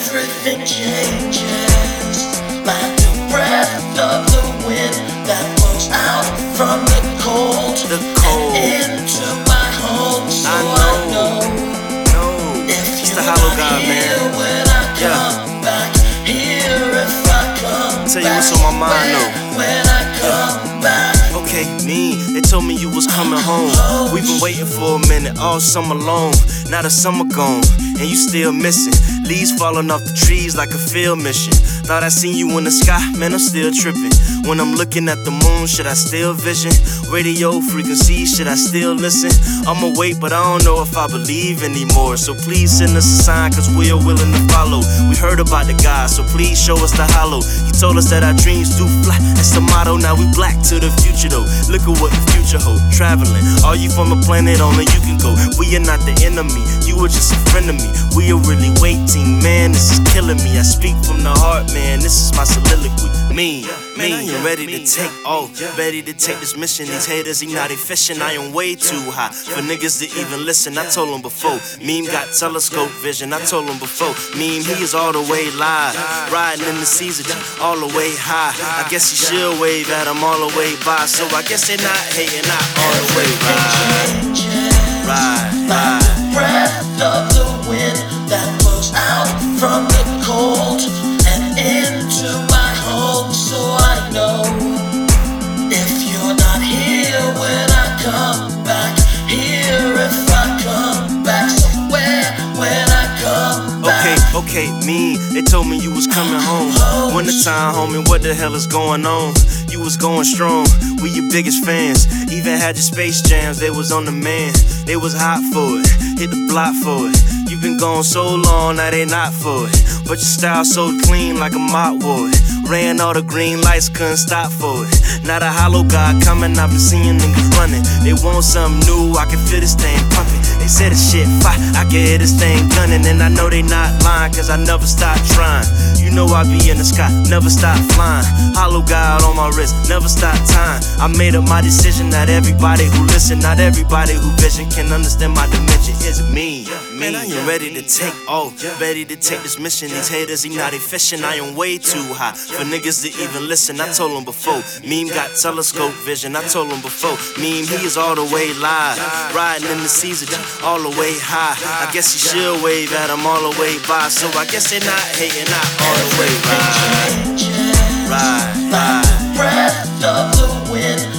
Everything changes like the breath of the wind that blows out from the cold and into my home. So I know if you're not here when I come back, here if I come tell you what's on my mind though. When I come back. Okay, me, they told me you was coming home. We've been waiting for a minute, all summer long. Now the summer gone, and you still missing. Leaves falling off the trees like a field mission. Thought I seen you in the sky, man, I'm still tripping. When I'm looking at the moon, should I still vision? Radio frequency, should I still listen? I'ma wait, but I don't know if I believe anymore. So please send us a sign, cause we are willing to follow. We heard about the God, so please show us the hollow. You told us that our dreams do fly, that's the motto. Now we black to the future though. Look at what the future hold. Traveling, are you from a planet only you can go? We are not the enemy, you are just a friend of me. We are really waiting, man, this is killing me. I speak from the heart, man, this is my soliloquy. Me, I'm ready to take off, ready to take this mission. These haters, they not efficient, I am way too high for niggas to even listen. I told them before, Meme got telescope vision. I told them before, Meme, he is all the way live, riding in the season, all the way high. I guess he should wave at him all the way by, so I guess they not hating, not all the way ride. Like the breath of the wind that blows out from the cold and into my home. So I know if you're not here when I come back, here if I come back, somewhere when I come back. Okay, me, they told me you was coming home. Wintertime, homie, what the hell is going on? You was going strong, we your biggest fans. Even had your Space Jams, they was on the man. They was hot for it, hit the block for it. You been gone so long, now they not for it. But your style so clean like a mop would. Ran all the green lights, couldn't stop for it. Now the hollow god coming, I've been seeing niggas running. They want something new, I can feel this thing pumping. They said this shit fire, I can hear this thing gunning. And I know they not lying, cause I never stop trying. You know I be in the sky, never stop flying. Hollow god on my wrist, never stop time. I made up my decision, not everybody who listen, not everybody who vision can understand my dimension. It's me, I am ready to take off, ready to take this mission. These haters, they not efficient, I am way too high for niggas to even listen. I told them before, Meme got telescope vision. I told them before, Meme, he is all the way live, riding in the season, all the way high. I guess he should wave at him all the way by, so I guess they not hating, not all the way ride. Like the breath of the wind